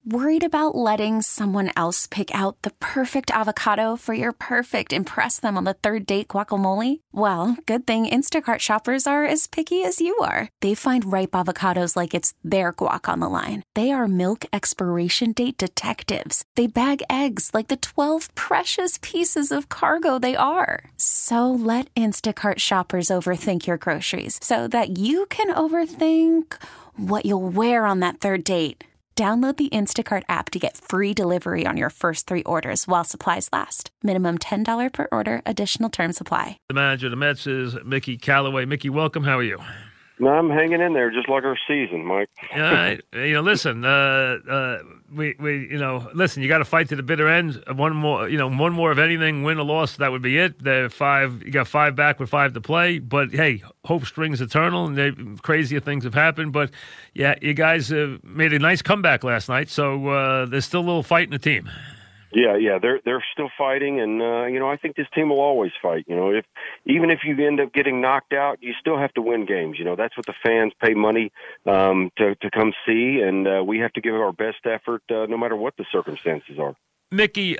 Worried about letting someone else pick out the perfect avocado for your perfect impress them on the third date guacamole? Well, good thing Instacart shoppers are as picky as you are. They find ripe avocados like it's their guac on the line. They are milk expiration date detectives. They bag eggs like the 12 precious pieces of cargo they are. So let Instacart shoppers overthink your groceries so that you can overthink what you'll wear on that third date. Download the Instacart app to get free delivery on your first 3 orders while supplies last. Minimum $10 per order. Additional terms apply. The manager of the Mets is Mickey Callaway. Mickey, welcome. How are you? No, I'm hanging in there just like our season, Mike. All right. Listen, listen, you got to fight to the bitter end. One more of anything, win or loss, that would be it. You got 5 back with 5 to play. But, hey, hope springs eternal, and crazier things have happened. But, yeah, you guys made a nice comeback last night, so there's still a little fight in the team. Yeah, they're still fighting, and I think this team will always fight. Even if you end up getting knocked out, you still have to win games. That's what the fans pay money to come see, and we have to give our best effort no matter what the circumstances are. Mickey,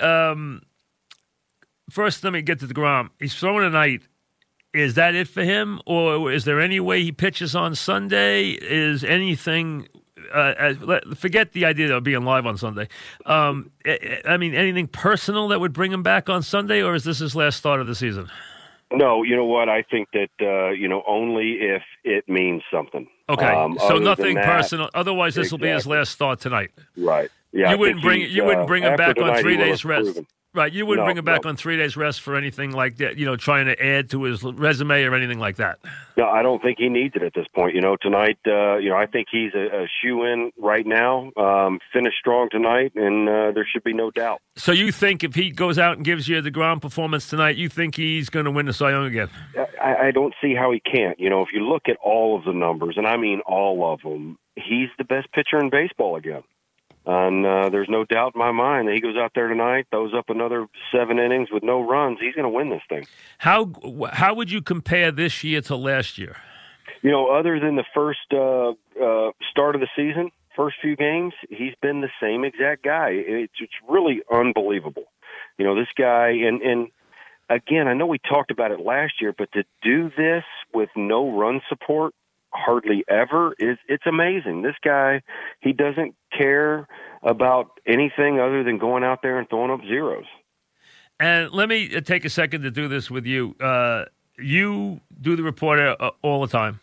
first let me get to DeGrom. He's throwing tonight. Is that it for him, or is there any way he pitches on Sunday? Is anything? Forget the idea of being live on Sunday. Anything personal that would bring him back on Sunday, or is this his last start of the season? No, you know what? I think that, only if it means something. Okay, so nothing personal. Otherwise, this will be his last start tonight. Right. Yeah. You wouldn't bring him back on 3 days rest. Proven. Right, you wouldn't bring him back on 3 days rest for anything like that, trying to add to his resume or anything like that. No, I don't think he needs it at this point. Tonight, I think he's a shoe-in right now. Finish strong tonight, and there should be no doubt. So you think if he goes out and gives you the ground performance tonight, you think he's going to win the Cy Young again? I don't see how he can't. If you look at all of the numbers, and I mean all of them, he's the best pitcher in baseball again. And there's no doubt in my mind that he goes out there tonight, throws up another 7 innings with no runs. He's going to win this thing. How would you compare this year to last year? Other than the first start of the season, first few games, he's been the same exact guy. It's really unbelievable. This guy, and again, I know we talked about it last year, but to do this with no run support, hardly ever, it's amazing. This guy, he doesn't care about anything other than going out there and throwing up zeros. And let me take a second to do this with you. You do the reporter all the time.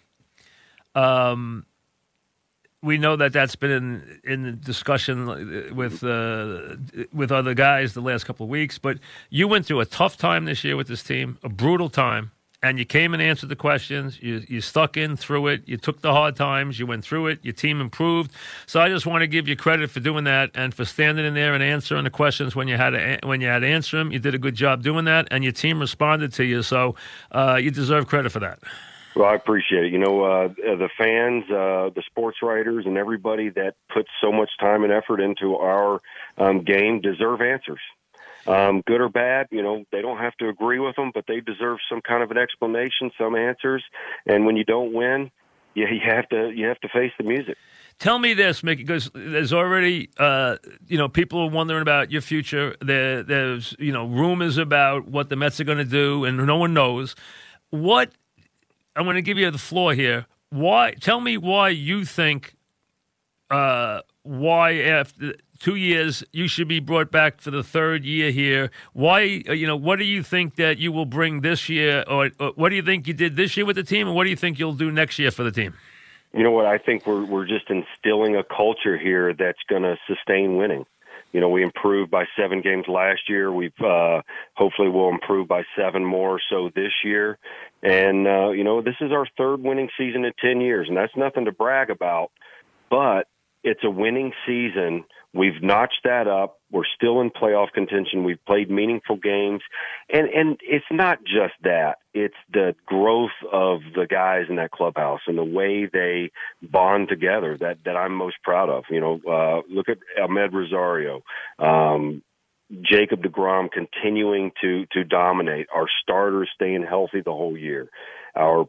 We know that's been in the discussion with other guys the last couple of weeks, but you went through a tough time this year with this team, a brutal time. And you came and answered the questions. You stuck in through it. You took the hard times. You went through it. Your team improved. So I just want to give you credit for doing that and for standing in there and answering the questions when you had to answer them. You did a good job doing that, and your team responded to you. So you deserve credit for that. Well, I appreciate it. The fans, the sports writers, and everybody that puts so much time and effort into our game deserve answers. Good or bad, they don't have to agree with them, but they deserve some kind of an explanation, some answers. And when you don't win, you have to face the music. Tell me this, Mickey, because there's already, people are wondering about your future. There's, rumors about what the Mets are going to do, and no one knows. I'm going to give you the floor here. Tell me why you think, why after 2 years you should be brought back for the third year here. Why, what do you think that you will bring this year, or what do you think you did this year with the team, and what do you think you'll do next year for the team? You know what? I think we're just instilling a culture here that's going to sustain winning. We improved by 7 games last year. We've hopefully we'll improve by 7 more so this year. And, this is our 3rd winning season in 10 years, and that's nothing to brag about. But it's a winning season. We've notched that up. We're still in playoff contention. We've played meaningful games. And it's not just that. It's the growth of the guys in that clubhouse and the way they bond together that I'm most proud of. Look at Ahmed Rosario, Jacob deGrom continuing to dominate, our starters staying healthy the whole year, our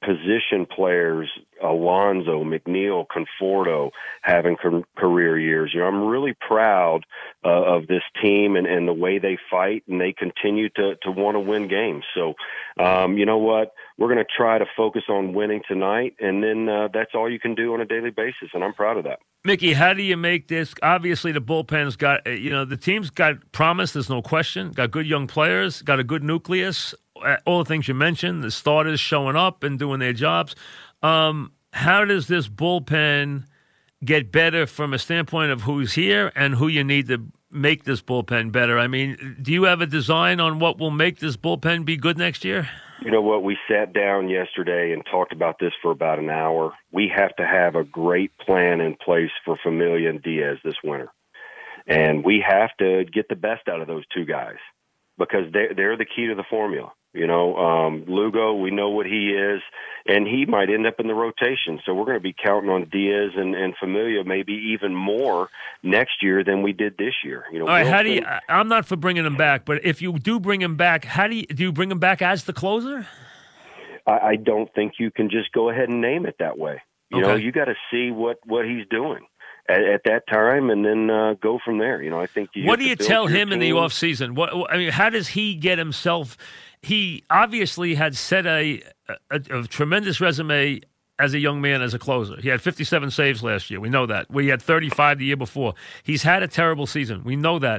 position players, Alonso, McNeil, Conforto, having career years. I'm really proud of this team and the way they fight, and they continue to want to win games. So, you know what? We're going to try to focus on winning tonight, and then that's all you can do on a daily basis, and I'm proud of that. Mickey, how do you make this? Obviously, the bullpen's got, the team's got promise, there's no question, got good young players, got a good nucleus, all the things you mentioned, the starters showing up and doing their jobs. How does this bullpen get better from a standpoint of who's here and who you need to make this bullpen better? I mean, do you have a design on what will make this bullpen be good next year? You know what? We sat down yesterday and talked about this for about an hour. We have to have a great plan in place for Familia and Diaz this winter. And we have to get the best out of those two guys because they're the key to the formula. Lugo, we know what he is, and he might end up in the rotation. So we're going to be counting on Diaz and Familia maybe even more next year than we did this year. All right, I'm not for bringing him back, but if you do bring him back, do you bring him back as the closer? I don't think you can just go ahead and name it that way. You got to see what he's doing at that time, and then go from there. I think. What do you tell him in the off season? How does he get himself? He obviously had set a tremendous resume as a young man, as a closer. He had 57 saves last year. We know that. We had 35 the year before. He's had a terrible season. We know that.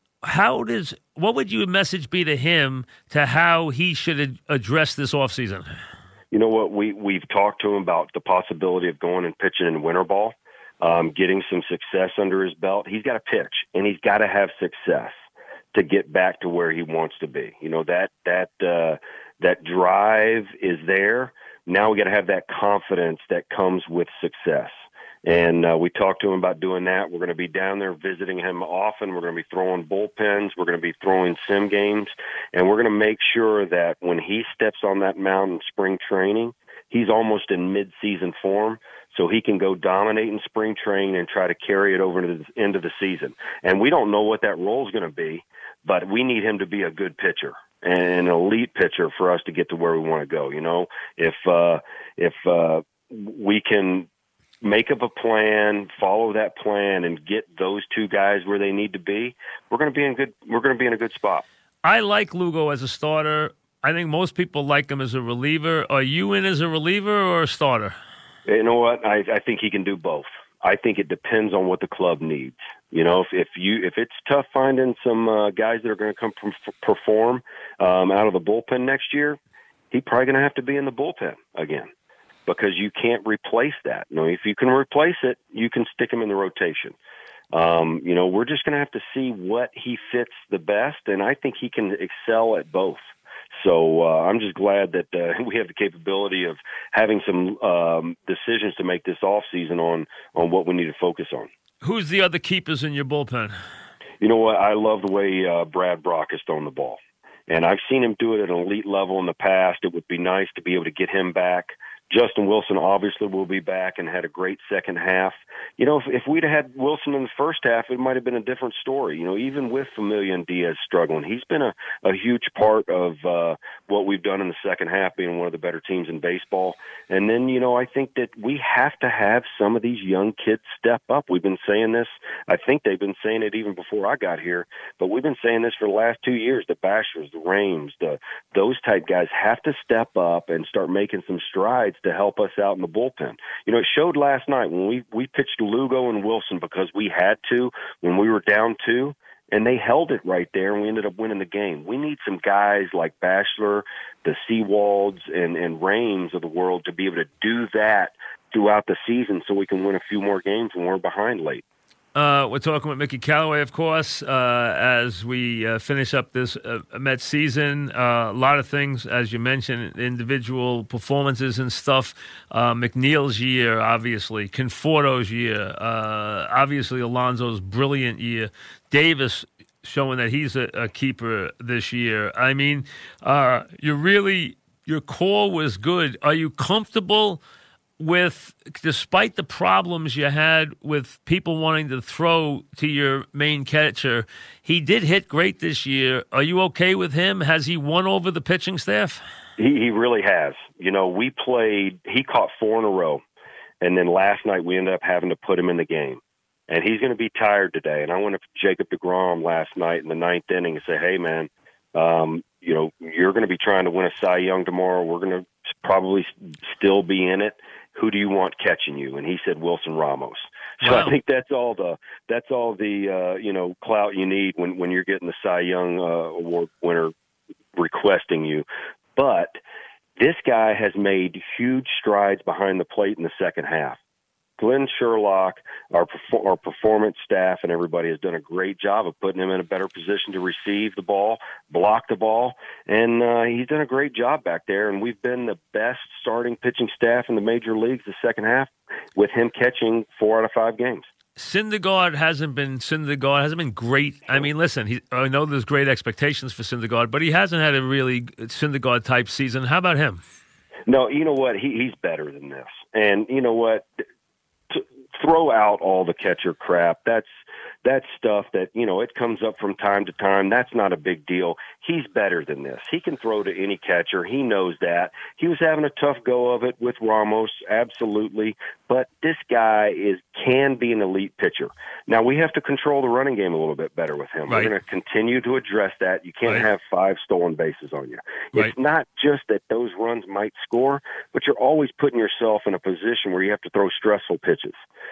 What would your message be to him to how he should address this offseason? You know what? We've talked to him about the possibility of going and pitching in winter ball, getting some success under his belt. He's got to pitch, and he's got to have success to get back to where he wants to be. That drive is there. Now we got to have that confidence that comes with success. And we talked to him about doing that. We're going to be down there visiting him often. We're going to be throwing bullpens. We're going to be throwing sim games. And we're going to make sure that when he steps on that mound in spring training, he's almost in mid-season form, so he can go dominate in spring training and try to carry it over to the end of the season. And we don't know what that role is going to be, but we need him to be a good pitcher and an elite pitcher for us to get to where we want to go. If we can make up a plan, follow that plan, and get those two guys where they need to be, we're going to be in a good spot. I like Lugo as a starter. I think most people like him as a reliever. Are you in as a reliever or a starter? You know what? I think he can do both. I think it depends on what the club needs. If it's tough finding some guys that are going to come perform out of the bullpen next year, he's probably going to have to be in the bullpen again because you can't replace that. If you can replace it, you can stick him in the rotation. We're just going to have to see what he fits the best, and I think he can excel at both. So I'm just glad that we have the capability of having some decisions to make this offseason on what we need to focus on. Who's the other keepers in your bullpen? You know what? I love the way Brad Brock has thrown the ball. And I've seen him do it at an elite level in the past. It would be nice to be able to get him back. Justin Wilson obviously will be back and had a great second half. If we'd have had Wilson in the first half, it might have been a different story. Even with Familia and Diaz struggling, he's been a huge part of what we've done in the second half, being one of the better teams in baseball. And then, I think that we have to have some of these young kids step up. We've been saying this. I think they've been saying it even before I got here, but we've been saying this for the last 2 years. The Bashers, the Rames, those type guys have to step up and start making some strides to help us out in the bullpen. It showed last night when we pitched Lugo and Wilson because we had to when we were down 2, and they held it right there, and we ended up winning the game. We need some guys like Bachelor, the Seawalds, and Rames of the world to be able to do that throughout the season so we can win a few more games when we're behind late. We're talking with Mickey Callaway, of course, as we finish up this Mets season. A lot of things, as you mentioned, individual performances and stuff. McNeil's year, obviously. Conforto's year. Obviously, Alonso's brilliant year. Davis showing that he's a keeper this year. I mean, your core was good. Are you comfortable with, despite the problems you had with people wanting to throw to your main catcher, he did hit great this year. Are you okay with him? Has he won over the pitching staff? He really has. You know, he caught 4 in a row, and then last night we ended up having to put him in the game. And he's going to be tired today. And I went up to Jacob deGrom last night in the 9th inning and say, hey, man, you know, you're going to be trying to win a Cy Young tomorrow. We're going to probably still be in it. Who do you want catching you? And he said Wilson Ramos. So wow. I think that's all the you know, clout you need when you're getting the Cy Young award winner requesting you. But this guy has made huge strides behind the plate in the second half. Glenn Sherlock, our performance staff, and everybody has done a great job of putting him in a better position to receive the ball, block the ball, and he's done a great job back there. And we've been the best starting pitching staff in the major leagues the second half, with him catching 4 out of 5 games. Syndergaard hasn't been great. I mean, listen, I know there's great expectations for Syndergaard, but he hasn't had a really Syndergaard type season. How about him? No, you know what? He's better than this. And you know what? Throw out all the catcher crap. That's stuff that, you know, it comes up from time to time. That's not a big deal. He's better than this. He can throw to any catcher. He knows that. He was having a tough go of it with Ramos, absolutely. But this guy can be an elite pitcher. Now, we have to control the running game a little bit better with him. Right. We're going to continue to address that. You can't have 5 stolen bases on you. Right. It's not just that those runs might score, but you're always putting yourself in a position where you have to throw stressful pitches.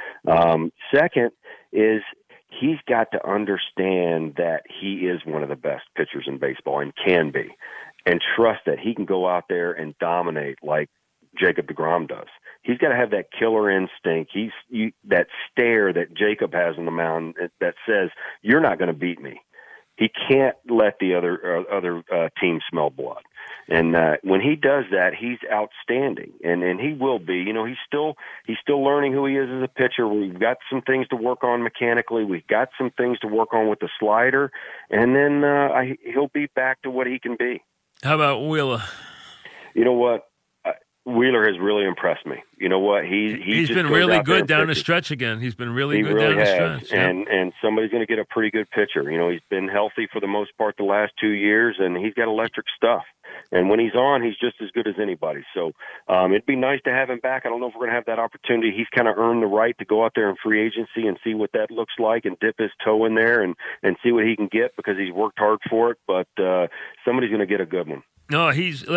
Second is he's got to understand that he is one of the best pitchers in baseball and can be, and trust that he can go out there and dominate like Jacob deGrom does. He's got to have that killer instinct. That stare that Jacob has on the mound that says, you're not going to beat me. He can't let the other team smell blood. And when he does that, he's outstanding, and he will be. You know, he's still learning who he is as a pitcher. We've got some things to work on mechanically. We've got some things to work on with the slider, and then he'll be back to what he can be. How about Wheeler? You know what? Wheeler has really impressed me. You know what? He's been really good down the stretch again. He's been really good down the stretch. Yeah. And somebody's going to get a pretty good pitcher. You know, he's been healthy for the most part the last 2 years, and he's got electric stuff. And when he's on, he's just as good as anybody. So it'd be nice to have him back. I don't know if we're going to have that opportunity. He's kind of earned the right to go out there in free agency and see what that looks like and dip his toe in there and see what he can get because he's worked hard for it. But somebody's going to get a good one. No,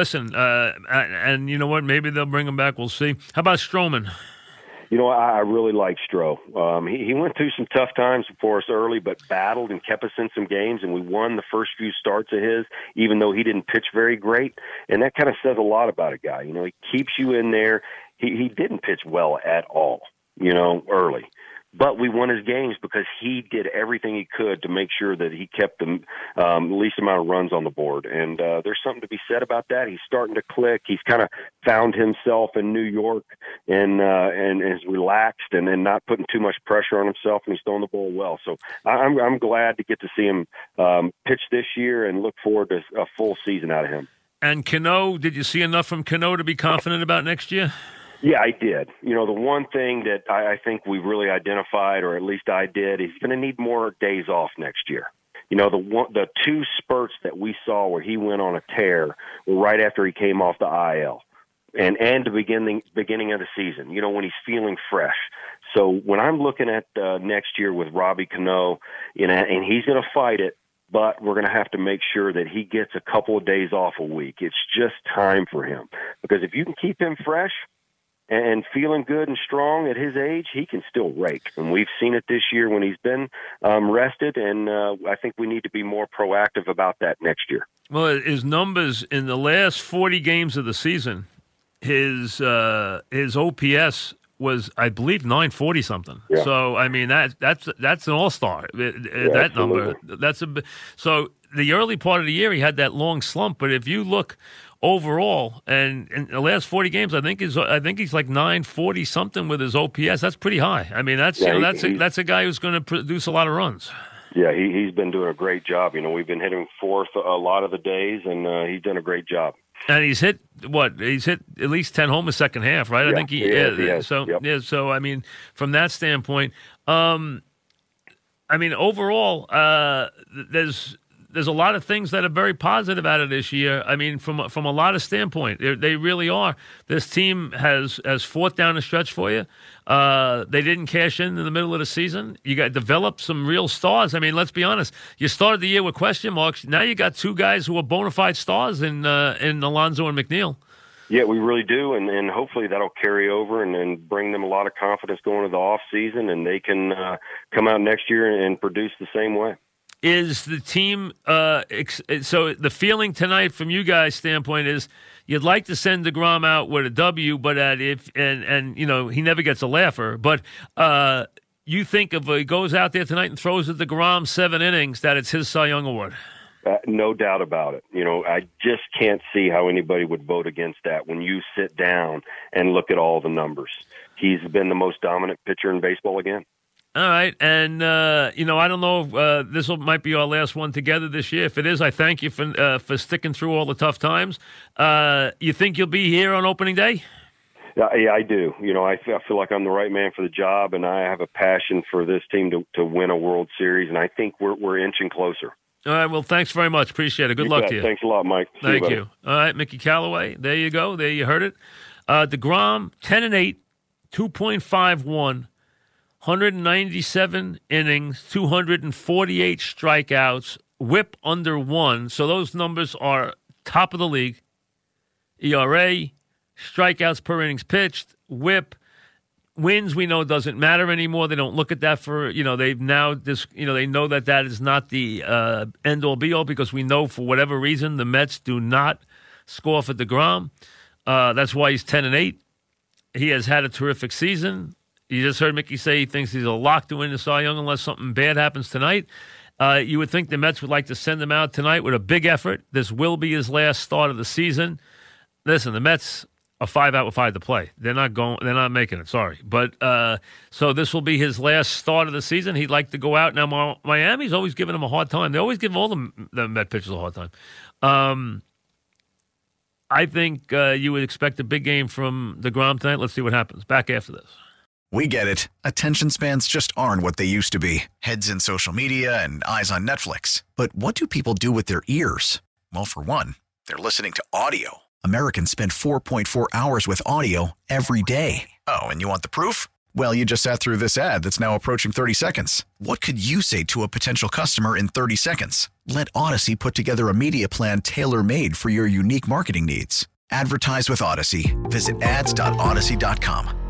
and you know what? Maybe they'll bring him back. We'll see. How about Stroman? You know, I really like Stroh. He went through some tough times for us early, but battled and kept us in some games, and we won the first few starts of his, even though he didn't pitch very great. And that kind of says a lot about a guy. You know, he keeps you in there. He didn't pitch well at all, you know, early. But we won his games because he did everything he could to make sure that he kept the least amount of runs on the board. And there's something to be said about that. He's starting to click. He's kind of found himself in New York and is relaxed and not putting too much pressure on himself, and he's throwing the ball well. So I'm glad to get to see him pitch this year and look forward to a full season out of him. And Cano, did you see enough from Cano to be confident about next year? Yeah, I did. You know, the one thing that I think we really identified, or at least I did, he's going to need more days off next year. You know, the 2 spurts that we saw where he went on a tear were right after he came off the IL and the beginning of the season, you know, when he's feeling fresh. So when I'm looking at next year with Robbie Cano, you know, and he's going to fight it, but we're going to have to make sure that he gets a couple of days off a week. It's just time for him. Because if you can keep him fresh and feeling good and strong at his age, he can still rake. And we've seen it this year when he's been rested, and I think we need to be more proactive about that next year. Well, his numbers in the last 40 games of the season, his OPS was, I believe, 940 something. Yeah. So I mean that's an all-star. That number. So the early part of the year he had that long slump, but if you look overall, and in the last 40 games, I think he's like 940 something with his OPS. That's pretty high. I mean, that's a guy who's going to produce a lot of runs. Yeah, he's been doing a great job. You know, we've been hitting fourth a lot of the days, and he's done a great job. And he's hit at least 10 homers second half, right? Yeah, I think he has. So yep. yeah. So I mean, from that standpoint, I mean overall, there's there's a lot of things that are very positive out of this year. I mean, from a lot of standpoint, they really are. This team has fought down the stretch for you. They didn't cash in the middle of the season. You got developed some real stars. I mean, let's be honest. You started the year with question marks. Now you got two guys who are bona fide stars in Alonso and McNeil. Yeah, we really do, and hopefully that'll carry over and bring them a lot of confidence going into the off season, and they can come out next year and produce the same way. Is the team so the feeling tonight from you guys' standpoint is you'd like to send DeGrom out with a W, but and he never gets a laugher, but you think if he goes out there tonight and throws at DeGrom 7 innings, that it's his Cy Young Award? No doubt about it. I just can't see how anybody would vote against that when you sit down and look at all the numbers. He's been the most dominant pitcher in baseball again. All right, and I don't know if this might be our last one together this year. If it is, I thank you for sticking through all the tough times. You think you'll be here on opening day? Yeah, I do. I feel like I'm the right man for the job, and I have a passion for this team to win a World Series, and I think we're inching closer. All right, well, thanks very much. Appreciate it. Good luck to you. Thanks a lot, Mike. Thank you. All right, Mickey Callaway, there you go. There you heard it. DeGrom, 10-8, 2.51, 197 innings, 248 strikeouts, whip under 1. So those numbers are top of the league. ERA, strikeouts per innings pitched, whip. Wins, we know, doesn't matter anymore. They don't look at that for, they've now, they know that is not the end-all, be-all, because we know for whatever reason the Mets do not score for DeGrom. That's why he's 10-8. He has had a terrific season. You just heard Mickey say he thinks he's a lock to win the Cy Young unless something bad happens tonight. You would think the Mets would like to send him out tonight with a big effort. This will be his last start of the season. Listen, the Mets are 5 out with 5 to play. They're not making it. Sorry, but so this will be his last start of the season. He'd like to go out now. Miami's always giving him a hard time. They always give all the Met pitchers a hard time. I think you would expect a big game from DeGrom tonight. Let's see what happens. Back after this. We get it. Attention spans just aren't what they used to be. Heads in social media and eyes on Netflix. But what do people do with their ears? Well, for one, they're listening to audio. Americans spend 4.4 hours with audio every day. Oh, and you want the proof? Well, you just sat through this ad that's now approaching 30 seconds. What could you say to a potential customer in 30 seconds? Let Odyssey put together a media plan tailor-made for your unique marketing needs. Advertise with Odyssey. Visit ads.odyssey.com.